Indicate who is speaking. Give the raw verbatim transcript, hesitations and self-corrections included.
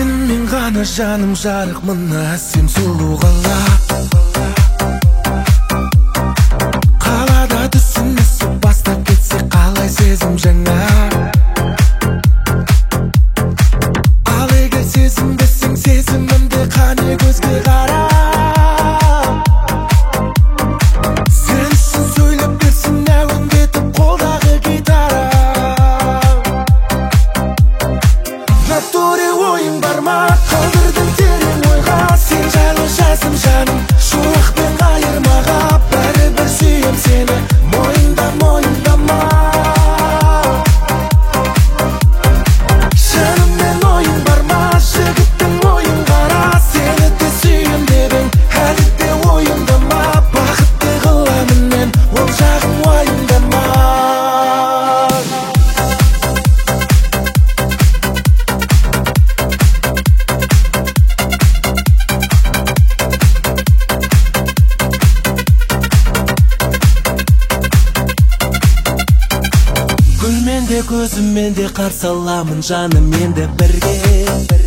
Speaker 1: Сенімен ғана жаным жарық, мына сен сұлу қала. Қалада түсінісіп бастап кетсе қалай сезім жаңа. Ал егер сезінбесең сезімімді қане көзге қара. Сен үшін сөйлеп берсін әуен кетіп қолдағы гитара. Натуре ойың бар ма? Қалдырдың терең ойға, сен жайлы жаздым жаным. Шуақпен қайырмаға, бәрібір сүйем сені. Мойында, мойындама. Жаныммен ойың бар ма? Жігіттің ойын қара. Сені де сүйем дедің, әлі де ойымда ма? Бақытты қыламын мен, ол жағын уайымдама. Гүлмен де көзіммен де қарсы аламын жаным енді бірге.